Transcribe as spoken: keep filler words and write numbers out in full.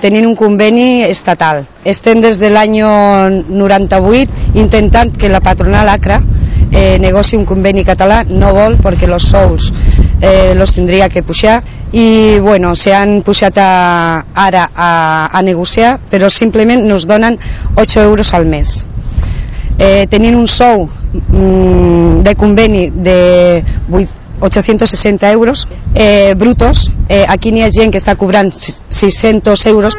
tenint un conveni estatal. Estem des de l'any noranta-vuit intentant que la patronal ACRA eh, negoci un conveni català, no vol perquè els sous eh, los tindria que pujar i bueno, s'han pujat a, ara a, a negociar, però simplement nos donen ocho euros al mes. Eh, tenint un sou mm, de conveni de ochocientos sesenta euros eh, brutos, eh, aquí n'hi ha gent que està cobrant seiscientos euros